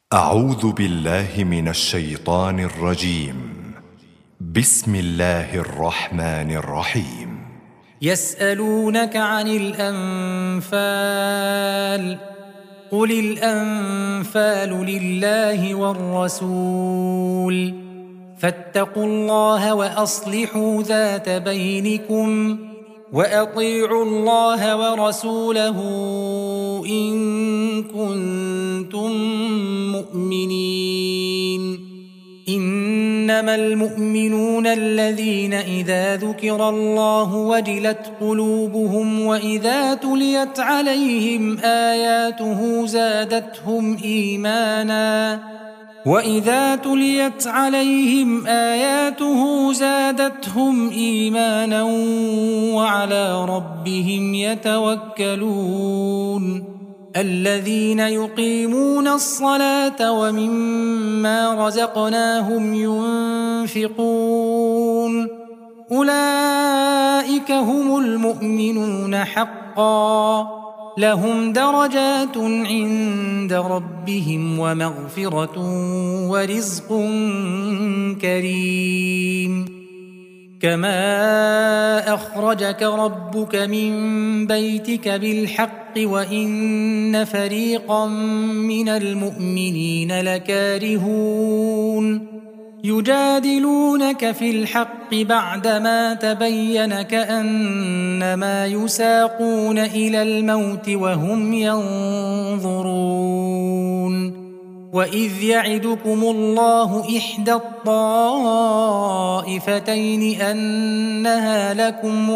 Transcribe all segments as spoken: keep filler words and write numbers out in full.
أعوذ بالله من الشيطان الرجيم. بسم الله الرحمن الرحيم. يسألونك عن الأنفال قل الأنفال لله والرسول فاتقوا الله وأصلحوا ذات بينكم وأطيعوا الله ورسوله إن كنتم مؤمنين. إنما المؤمنون الذين إذا ذكر الله وجلت قلوبهم وإذا تليت عليهم آياته زادتهم إيمانا وإذا تليت عليهم آياته زادتهم إيمانا وعلى ربهم يتوكلون. الذين يقيمون الصلاة ومما رزقناهم ينفقون أولئك هم المؤمنون حقا لهم درجات عند ربهم ومغفرة ورزق كريم. كما أخرجك ربك من بيتك بالحق وإن فريقا من المؤمنين لكارهون يجادلونك في الحق بعدما تبين كأنما يساقون إلى الموت وهم ينظرون. وإذ يعدكم الله إحدى الطائفتين أنها لكم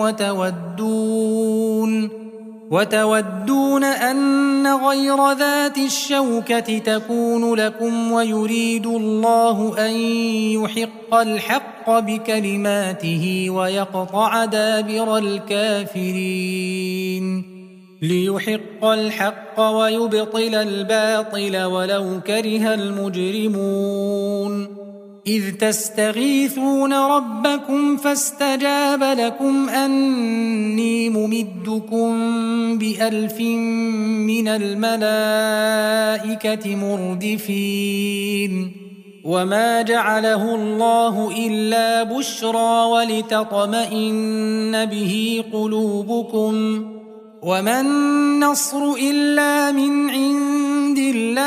وتودون وتودون أن غير ذات الشوكة تكون لكم ويريد الله أن يحق الحق بكلماته ويقطع دابر الكافرين ليحق الحق ويبطل الباطل ولو كره المجرمون. إذ تستغيثون ربكم فاستجاب لكم أني ممدكم بألف من الملائكة مردفين. وما جعله الله إلا بشرى ولتطمئن به قلوبكم وما النصر إلا من عند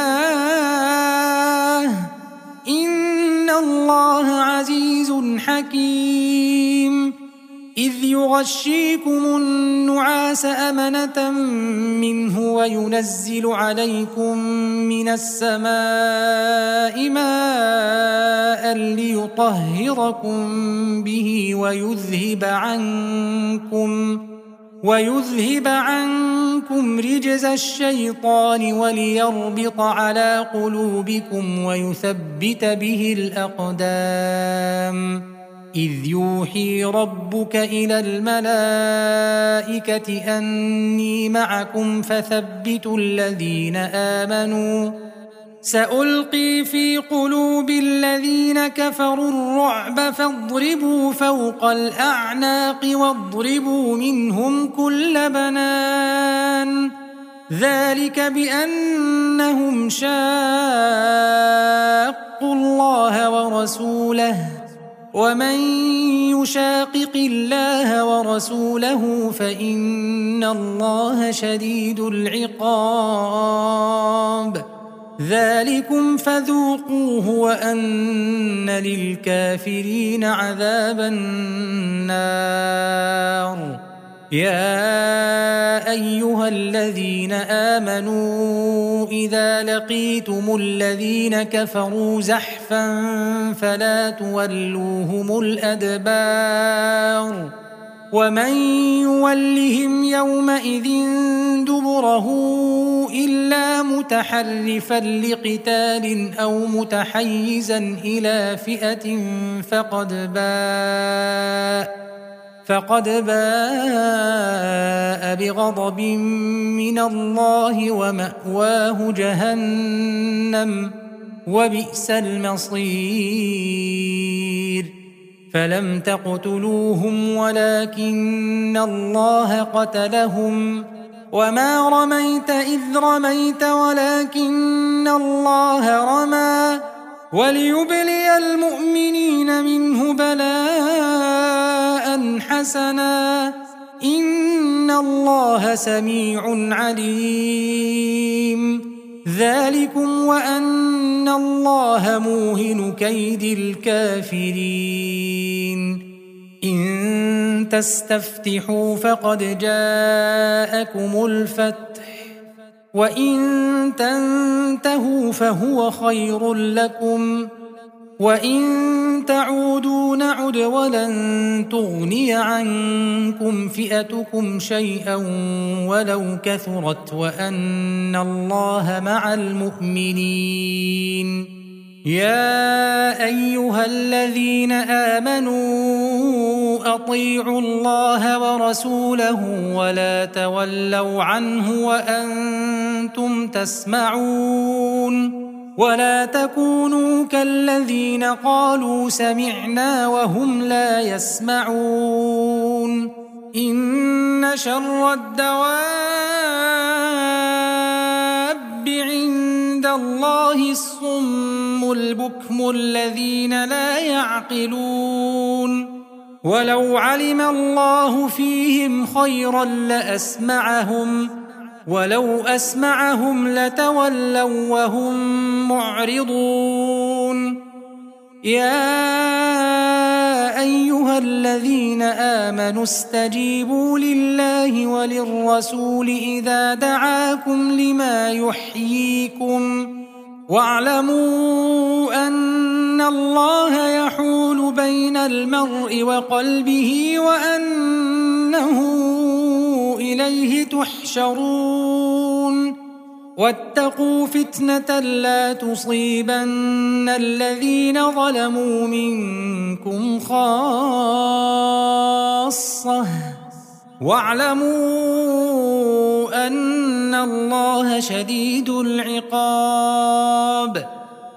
الله إن الله عزيز حكيم. إذ يغشيكم النعاس أمنة منه وينزل عليكم من السماء ماء ليطهركم به ويذهب عنكم ويذهب عنكم رجز الشيطان وليربط على قلوبكم ويثبت به الأقدام. إذ يوحي ربك إلى الملائكة أني معكم فثبتوا الذين آمنوا سألقي في قلوب الذين كفروا الرعب فاضربوا فوق الأعناق واضربوا منهم كل بنان ذلك بأنهم شاقوا الله ورسوله ومن يشاقق الله ورسوله فإن الله شديد العقاب. ذلكم فذوقوه وأن للكافرين عذاب النار. يا أيها الذين آمنوا إذا لقيتم الذين كفروا زحفا فلا تولوهم الأدبار ومن يولهم يومئذ دبره إلا متحرفا لقتال أو متحيزا إلى فئة فقد باء فقد باء بغضب من الله ومأواه جهنم وبئس المصير. فلم تقتلوهم ولكن الله قتلهم وما رميت إذ رميت ولكن الله رمى وليبلي المؤمنين منه بلاء حسنا إن الله سميع عليم. ذلكم وأن الله موهن كيد الكافرين. إن تستفتحوا فقد جاءكم الفتح وإن تنتهوا فهو خير لكم وإن تعودوا نعد ولن تغني عنكم فئتكم شيئا ولو كثرت وأن الله مع المؤمنين. يا أيها الذين آمنوا أطيعوا الله ورسوله ولا تولوا عنه وأنتم تسمعون ولا تكونوا كالذين قالوا سمعنا وهم لا يسمعون. إن شر الدواب عند الله الصم البكم الذين لا يعقلون. ولو علم الله فيهم خيرا لأسمعهم ولو أسمعهم لتولوا وهم معرضون. يا أيها الذين آمنوا استجيبوا لله وللرسول إذا دعاكم لما يحييكم واعلموا أن الله يحول بين المرء وقلبه وأنه إليه تحشرون. واتقوا فتنة لا تصيبن الذين ظلموا منكم خاصة واعلموا أن الله شديد العقاب.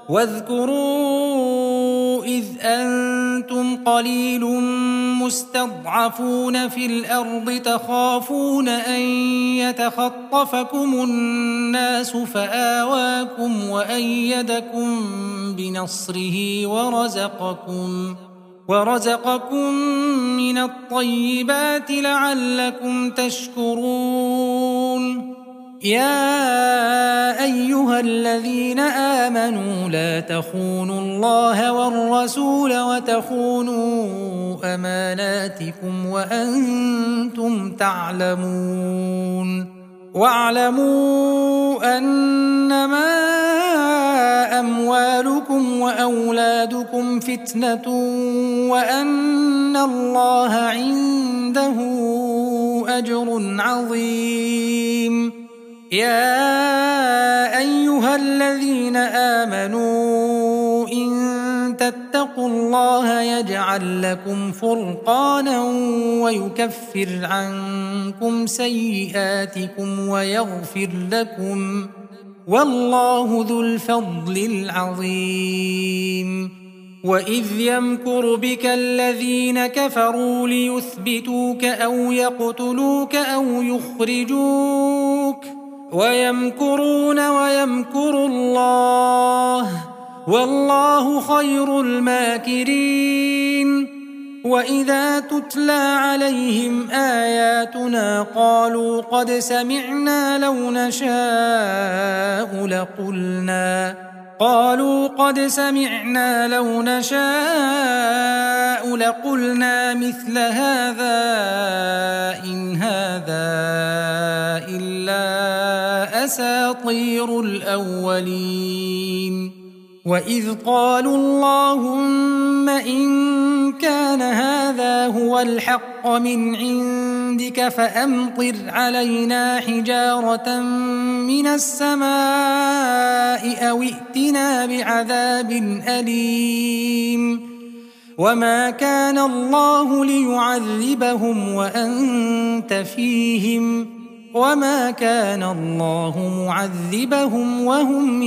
واذكروا إذ أنتم قليل مستضعفون في الأرض تخافون أن يتخطفكم الناس فآواكم وأيدكم بنصره ورزقكم ورزقكم من الطيبات لعلكم تشكرون. يا أيها الذين آمنوا لا تخونوا الله والرسول وتخونوا أماناتكم وأنتم تعلمون. واعلموا أنما أموالكم وأولادكم فتنة وأن الله عنده أجر عظيم. يا أيها الذين آمنوا إن تتقوا الله يجعل لكم فرقانا ويكفر عنكم سيئاتكم ويغفر لكم والله ذو الفضل العظيم. وإذ يمكر بك الذين كفروا ليثبتوك أو يقتلوك أو يخرجوك ويمكرون ويمكر الله والله خير الماكرين. وإذا تتلى عليهم آياتنا قالوا قد سمعنا لو نشاء لقلنا قالوا قد سمعنا لو نشاء لقلنا مثل هذا إن هذا إلا أساطير الأولين. وإذ قالوا اللهم إن كان هذا هو الحق من عندك فأمطر علينا حجارة من السماء أو ائتنا بعذاب أليم. وما كان الله ليعذبهم وأنت فيهم وما كان الله معذبهم وهم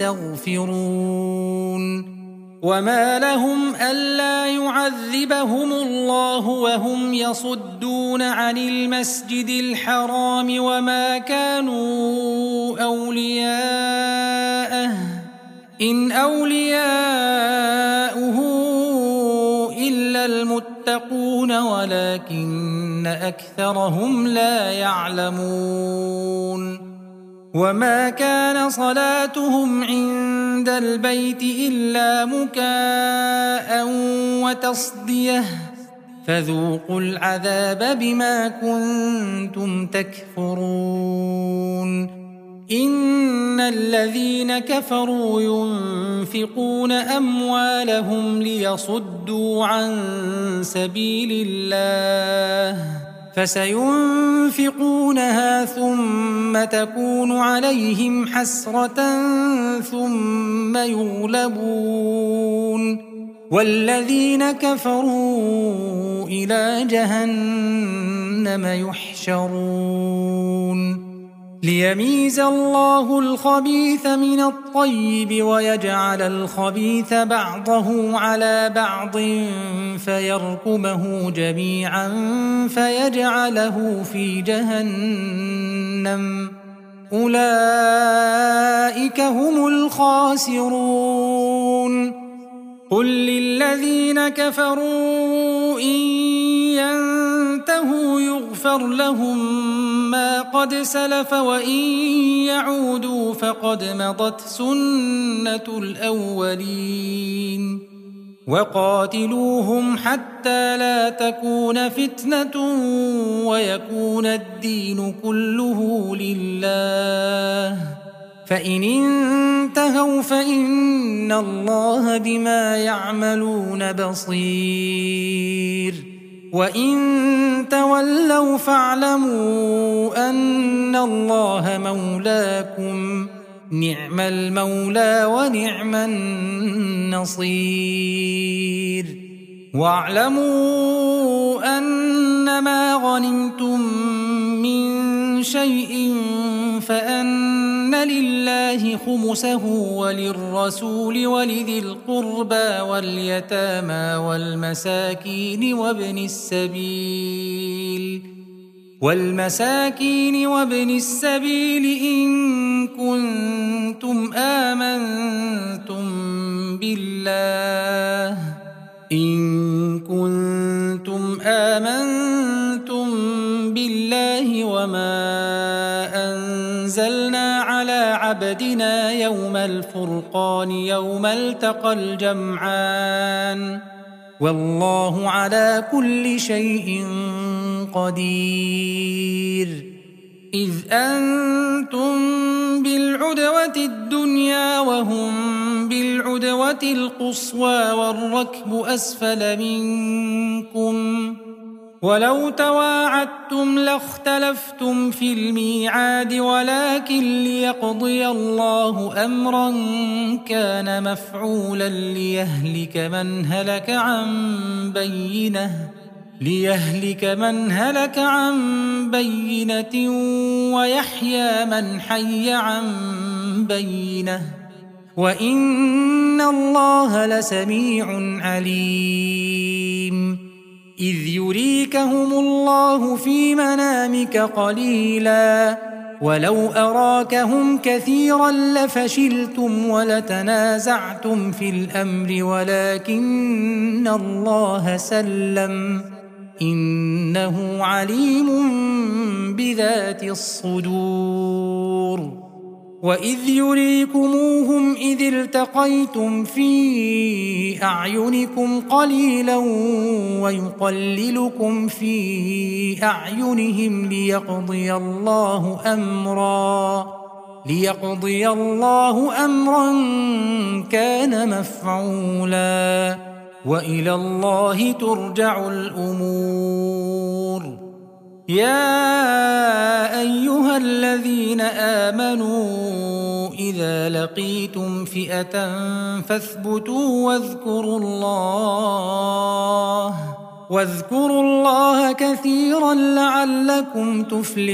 يستغفرون. وما لهم ألا يعذبهم الله وهم يصدون عن المسجد الحرام وما كانوا أولياءه إن أولياؤه إلا المتقون ولكن أكثرهم لا يعلمون وما كان صلاتهم عند البيت إلا مكاء وتصدية فذوقوا العذاب بما كنتم تكفرون إن الذين كفروا ينفقون أموالهم ليصدوا عن سبيل الله فسينفقونها ثم تكون عليهم حسرة ثم يغلبون والذين كفروا إلى جهنم يحشرون ليميز الله الخبيث من الطيب ويجعل الخبيث بعضه على بعض فيركمه جميعا فيجعله في جهنم أولئك هم الخاسرون قل للذين كفروا إن ينتهوا يغفر لهم ما قد سلف وإن يعودوا فقد مضت سنة الأولين وقاتلوهم حتى لا تكون فتنة ويكون الدين كله لله فإن انتهوا فإن الله بما يعملون بصير وإن تولوا فاعلموا أن الله مولاكم نعم المولى ونعم النصير واعلموا أنما غنمتم من شيء فأن لله خمسه وللرسول ولذي القربى واليتامى والمساكين وابن السبيل والمساكين وابن السبيل إن كنتم آمنتم بالله إن كنتم آمنتم بالله وما أنزلنا على عبدنا يوم الفرقان يوم التقى الجمعان والله على كل شيء قدير إذ أنتم بالعدوة الدنيا وهم بالعدوة القصوى والركب أسفل منكم ولو تواعدتم لاختلفتم في الميعاد ولكن ليقضي الله أمرا كان مفعولا ليهلك من هلك عن بينه ليهلك من هلك عن بينة ويحيى من حي عن بينة وإن الله لسميع عليم إذ يريكهم الله في منامك قليلا ولو أراكهم كثيرا لفشلتم ولتنازعتم في الأمر ولكن الله سلم إنه عليم بذات الصدور وإذ يريكموهم إذ التقيتم في أعينكم قليلا ويقللكم في أعينهم ليقضي الله أمرا ليقضي الله أمرا كان مفعولا وإلى الله ترجع الأمور يا أيها الذين آمنوا إذا لقيتم فئة فاثبتوا واذكروا الله واذكروا الله كثيرا لعلكم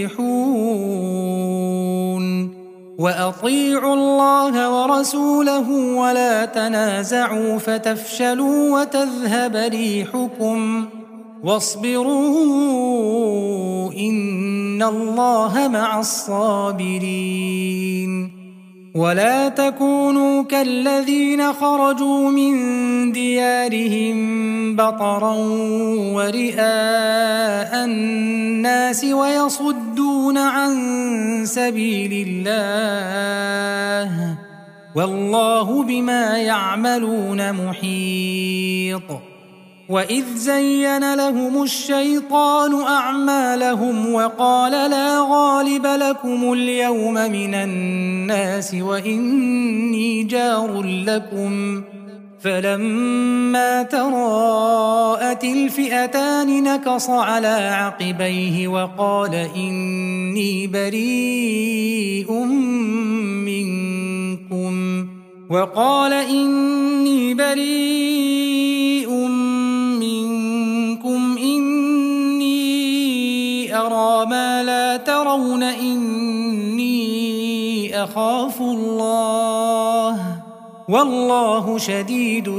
تفلحون وأطيعوا الله ورسوله ولا تنازعوا فتفشلوا وتذهب ريحكم واصبروا إن الله مع الصابرين ولا تكونوا كالذين خرجوا من ديارهم بطرا ورئاء الناس ويصدون عن سبيل الله والله بما يعملون محيط. وإذ زين لهم الشيطان أعمالهم وقال لا غالب لكم اليوم من الناس وإني جار لكم فلما تراءت الفئتان نكص على عقبيه وقال إني بريء منكم وقال إني بريء منكم إني أرى ما لا ترون إني أخاف الله والله شديد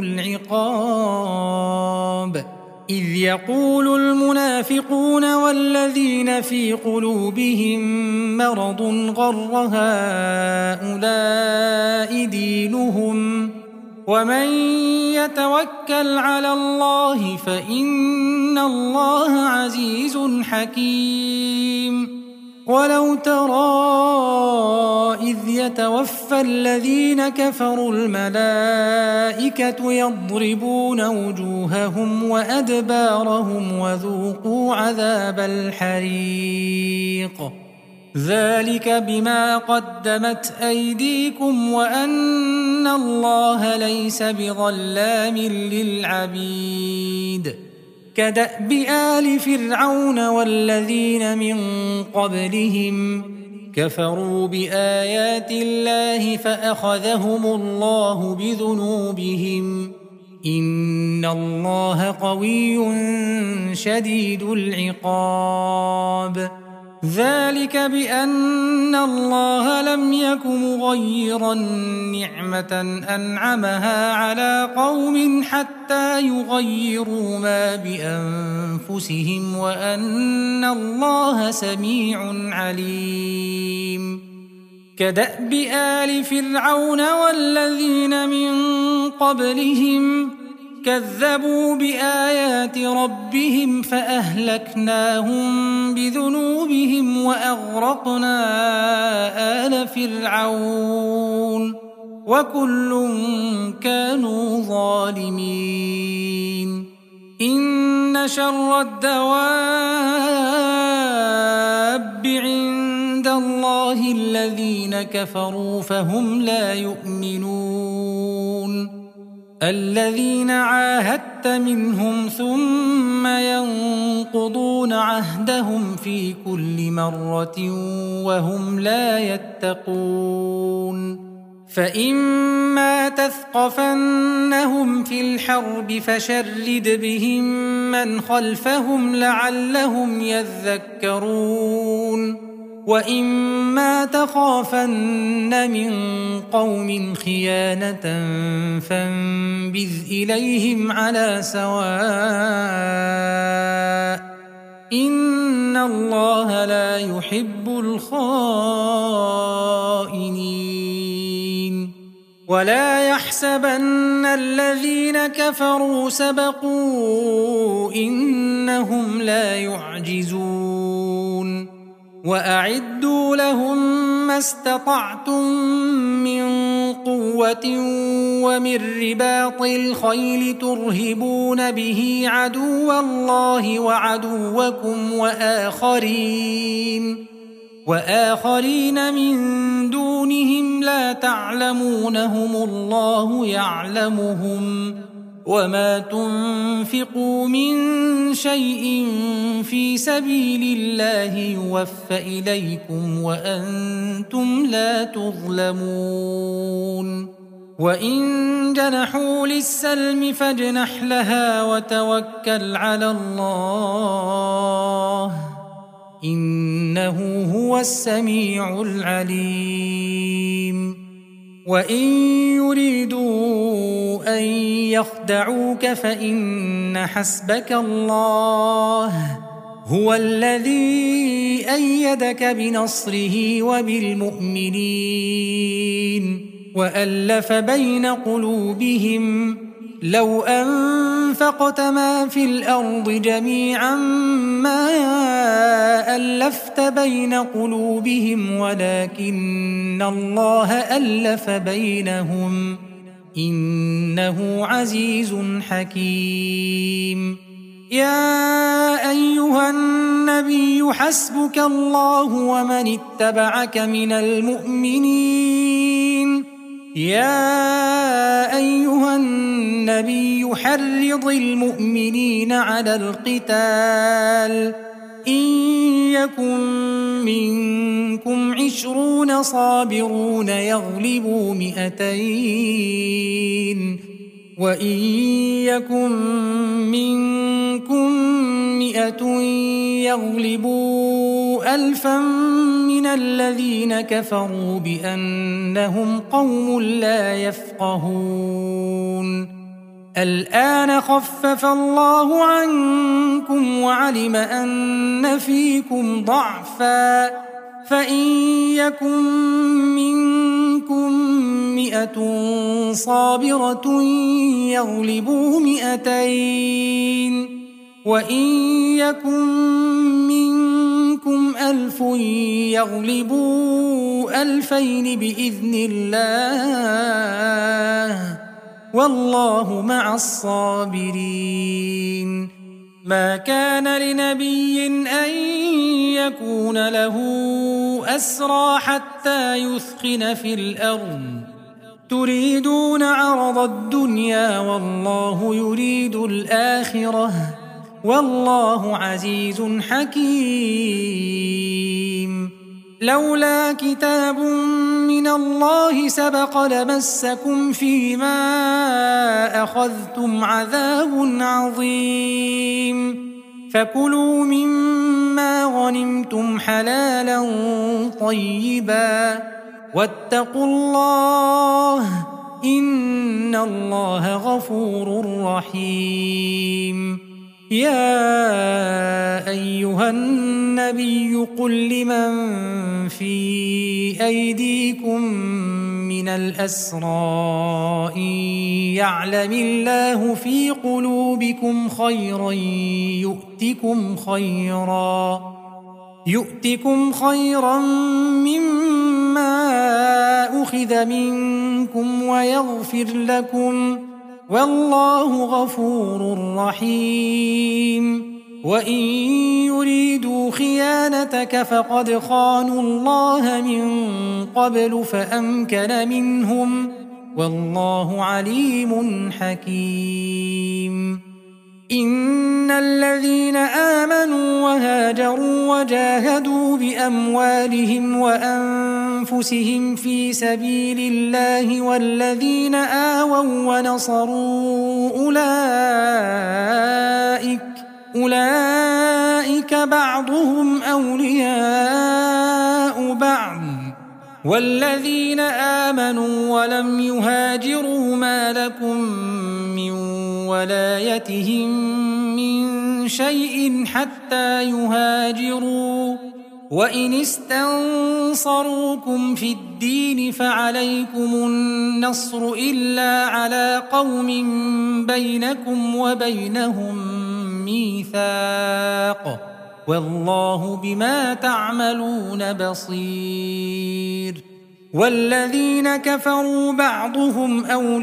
العقاب. إذ يقول المنافقون والذين في قلوبهم مرض غر هؤلاء دينهم ومن يتوكل على الله فإن الله عزيز حكيم. ولو ترى إذ يتوفى الذين كفروا الملائكة يضربون وجوههم وأدبارهم وذوقوا عذاب الحريق ذلك بما قدمت أيديكم وأن الله ليس بظلام للعبيد. كدأب آل فرعون والذين من قبلهم كفروا بآيات الله فأخذهم الله بذنوبهم إن الله قوي شديد العقاب. ذلك بأن الله لم يك مغيرا نعمة أنعمها على قوم حتى يغيروا ما بأنفسهم وأن الله سميع عليم. كدأب آل فرعون والذين من قبلهم كذبوا بآيات ربهم فأهلكناهم بذنوبهم وأغرقنا آل فرعون وكل كانوا ظالمين. إن شر الدواب عند الله الذين كفروا فهم لا يؤمنون الذين عاهدت منهم ثم ينقضون عهدهم في كل مرة وهم لا يتقون. فإما تثقفنهم في الحرب فشرد بهم من خلفهم لعلهم يذكرون وإما تخافن من قوم خيانة فانبذ إليهم على سواء إن الله لا يحب الخائنين. ولا يحسبن الذين كفروا سبقوا إنهم لا يعجزون. وأعدوا لهم ما استطعتم من قوة ومن رباط الخيل ترهبون به عدو الله وعدوكم وآخرين وآخرين من دونهم لا تعلمونهم الله يعلمهم وما تنفقوا من شيء في سبيل الله يوفى إليكم وأنتم لا تظلمون. وإن جنحوا للسلم فاجنح لها وتوكل على الله إنه هو السميع العليم. وإن يريدوا أن يخدعوك فإن حسبك الله هو الذي أيدك بنصره وبالمؤمنين وألف بين قلوبهم لو أنفقت ما في الأرض جميعا ما ألفت بين قلوبهم ولكن الله ألف بينهم إنه عزيز حكيم. يا أيها النبي حسبك الله ومن اتبعك من المؤمنين يا أيها النبي حرض المؤمنين على القتال إن يكن منكم عشرون صابرون يغلبوا مئتين وإن يكن منكم مئة يغلبوا ألفا من الذين كفروا بأنهم قوم لا يفقهون. الآن خفف الله عنكم وعلم أن فيكم ضعفا فإن يكن منكم مئة صابرة يغلبوا مئتين وإن يكن منكم ألف يغلبوا ألفين بإذن الله والله مع الصابرين. ما كان لنبي أن يكون له أسرى حتى يثخن في الأرض تريدون عرض الدنيا والله يريد الآخرة والله عزيز حكيم. لولا كتاب من الله سبق لمسكم فيما أخذتم عذاب عظيم فكلوا مما غنمتم حلالا طيبا واتقوا الله إن الله غفور رحيم. يا أيها النبي قل لمن في أيديكم من الأسرى إن يعلم الله في قلوبكم خيرا يؤتكم خيرا يؤتكم خيرا مما أخذ منكم ويغفر لكم والله غفور رحيم. وإن يريدوا خيانتك فقد خانوا الله من قبل فأمكن منهم والله عليم حكيم. إن الذين آمنوا وهاجروا وجاهدوا بأموالهم وأنفسهم في سبيل الله والذين آووا ونصروا أولئك أولئك بعضهم أولياء بعض والذين آمنوا ولم يهاجروا ما لكم من ولايتهم من شيء حتى يهاجروا وإن استنصروكم في الدين فعليكم النصر إلا على قوم بينكم وبينهم ميثاق والله بما تعملون بصير. والذين كفروا بعضهم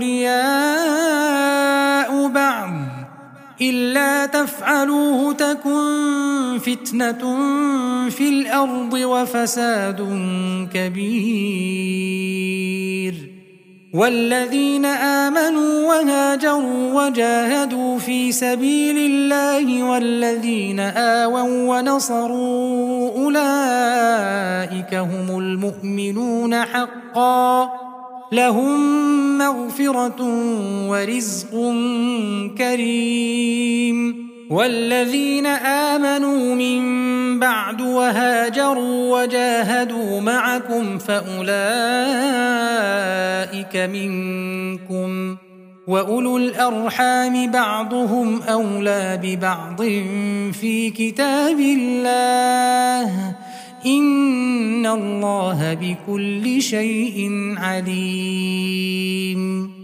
أولياء بعض إلا تفعلوه تكن فتنة في الأرض وفساد كبير. والذين آمنوا وهاجروا وجاهدوا في سبيل الله والذين آووا ونصروا أولئك هم المؤمنون حقا لهم مغفرة ورزق كريم. والذين آمنوا من بعد وهاجروا وجاهدوا معكم فأولئك منكم وأولو الأرحام بعضهم أولى ببعض في كتاب الله إن الله بكل شيء عليم